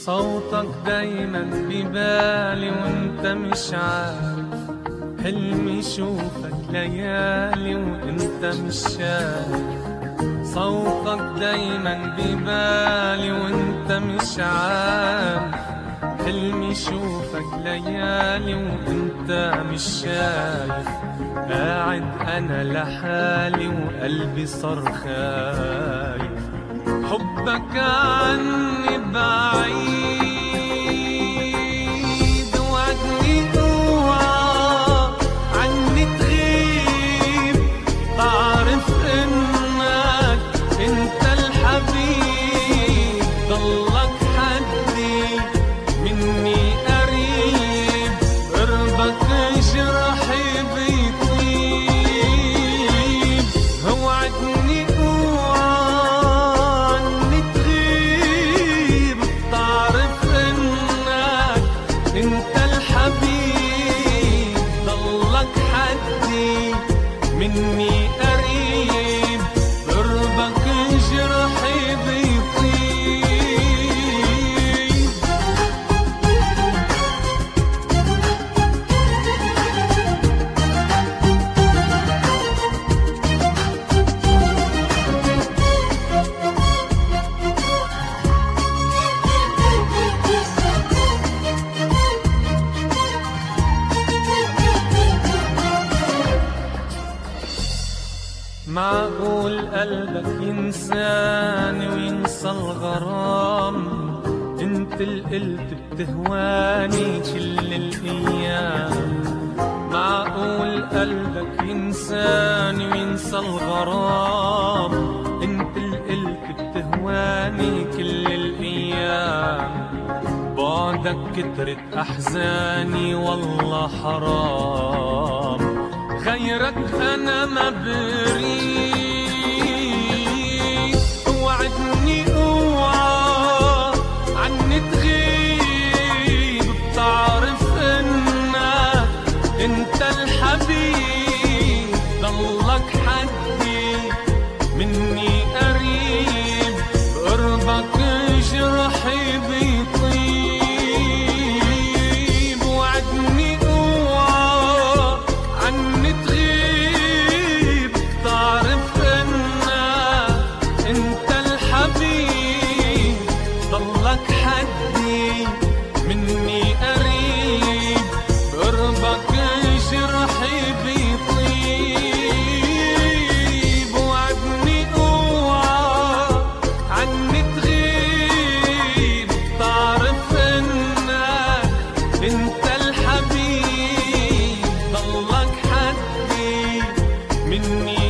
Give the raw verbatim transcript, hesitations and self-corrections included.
صوتك دايما ببالي وانت مش عارف، حلمي شوفك ليالي وانت مش شايف. صوتك دايما ببالي وانت مش عارف، حلمي شوفك ليالي وانت مش شايف. قاعد انا لحالي وقلبي صار خايف، حبك عني بعيد. وعدني اوعى عني تغيب، اعرف انك انت الحبيب. ضلك حدي مني قريب، قربك جرحي بيطيب. وعدني انت الحبيب. ضلك حدي مني قريب، قربك جرحي بيطيب. معقول قلبك ينساني وينسى الغرام؟ انت اللي قلت بتهواني كل الايام. معقول قلبك ينساني وينسى الغرام؟ انت اللي قلت بتهواني كل الايام. بعدك كترت احزاني والله حرام، غيرك انا ما بريد. وعدني اوعى عني تغيب، بتعرف انك انت الحبيب. ضلك حدي مني قريب، قربك جرحي بيطيب. وعدني اوعى عني تغيب، تعرف انك انت الحبيب. ضلك حدي مني قريب، قربك جرحي بيطيب. وعدني اوعى عني تغيب، تعرف انك انت الحبيب. ضلك حدي مني